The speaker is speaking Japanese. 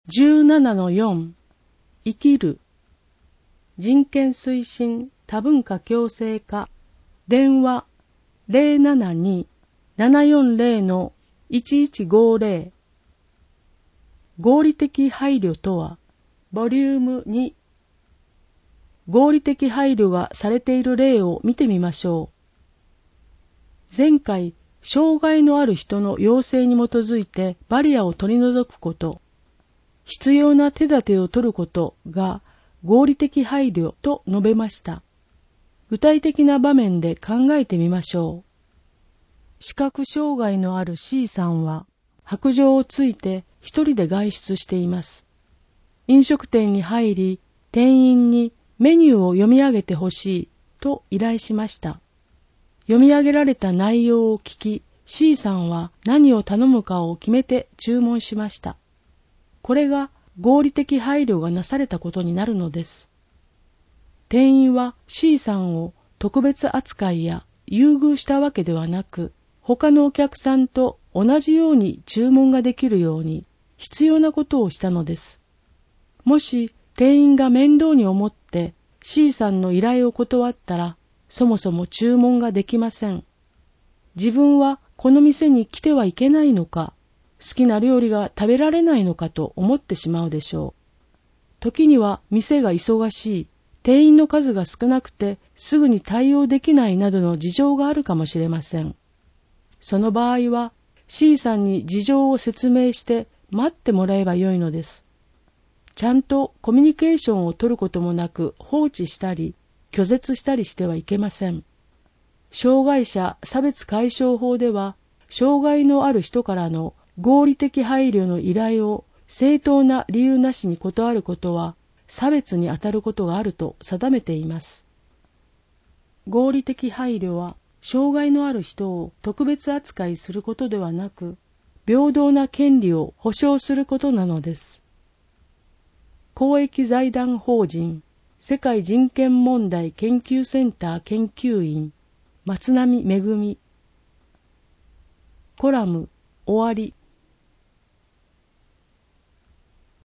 17-4 生きる人権推進多文化共生化電話 072-740-1150 合理的配慮とはボリューム2合理的配慮がされている例を見てみましょう。前回、障害のある人の要請に基づいてバリアを取り除くこと、必要な手立てを取ることが合理的配慮と述べました。具体的な場面で考えてみましょう。視覚障害のある C さんは白杖をついて一人で外出しています。飲食店に入り、店員にメニューを読み上げてほしいと依頼しました。読み上げられた内容を聞き、C さんは何を頼むかを決めて注文しました。これが合理的配慮がなされたことになるのです。店員は C さんを特別扱いや優遇したわけではなく、他のお客さんと同じように注文ができるように必要なことをしたのです。もし店員が面倒に思って C さんの依頼を断ったら、そもそも注文ができません。自分はこの店に来てはいけないのか、好きな料理が食べられないのかと思ってしまうでしょう。時には店が忙しい、店員の数が少なくてすぐに対応できないなどの事情があるかもしれません。その場合は C さんに事情を説明して待ってもらえばよいのです。ちゃんとコミュニケーションを取ることもなく放置したり拒絶したりしてはいけません。障害者差別解消法では、障害のある人からの合理的配慮の依頼を正当な理由なしに断ることは差別にあたることがあると定めています。合理的配慮は障害のある人を特別扱いすることではなく、平等な権利を保障することなのです。公益財団法人世界人権問題研究センター研究員松並恵コラム終わり。